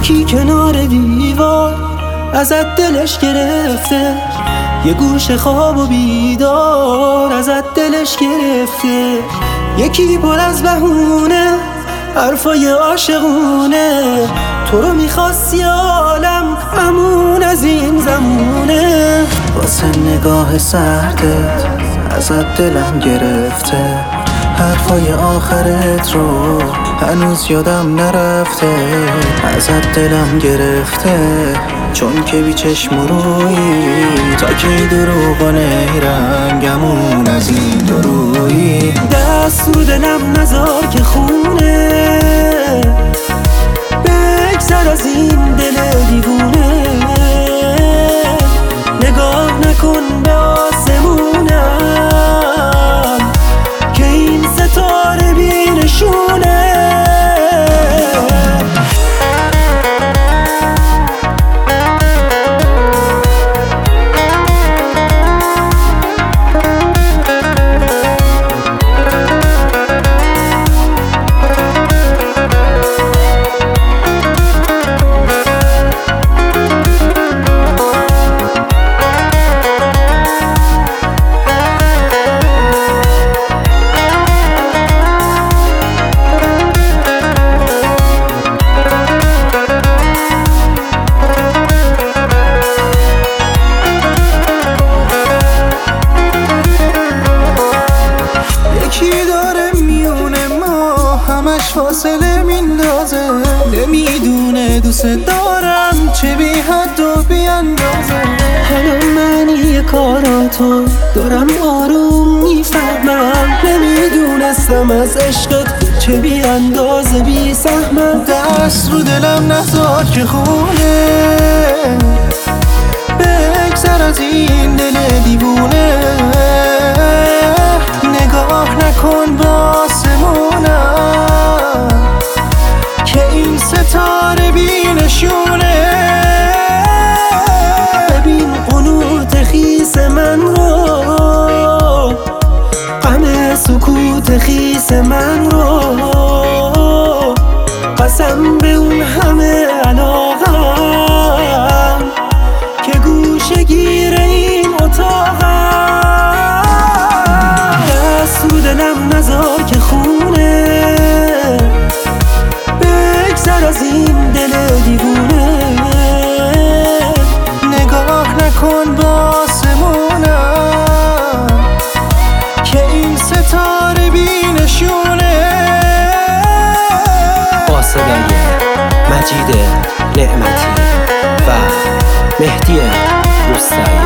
یکی کنار دیوار ازت دلش گرفته، یه گوش خواب و بیدار ازت دلش گرفته. یکی پر از بهونه حرفای عاشقونه، تو رو میخواستی عالم امون از این زمونه. واسه نگاه سردت ازت دلم گرفته، حرفای آخرت رو هنوز یادم نرفته. ازت دلم گرفته چون که بی چشم رویی، تا کی دروغ و نیرنگمون از این درویی. دست رو دلم نذار که خونه بگذر از این دل دیوونه. نگاه نکن به آسمونم که این ستاره بی نشونه. فاصله میندازه، نمیدونه دوست دارم چه بی حد و بی اندازه. حالا معنی کاراتو دارم آروم میفهمم، نمیدونستم از عشقت چه بی اندازه بی سهمم. دست رو دلم نذار که خونه بگذر از این دل دیوونه. نگاه نکن با آسمونم که این ستاره بی نشونه. ببین قنوت خیس من رو، غم سکوت خیس من رو، قسم به اون همه علاقم که گوشه گیر این اتاقم. دست رو دلم نذار که خونه بگذر از این دل دیوونه. نگاه نکن با آسمونم که این ستاره بی نشونه. با صدای مجید نعمتی و مهدی روستایی.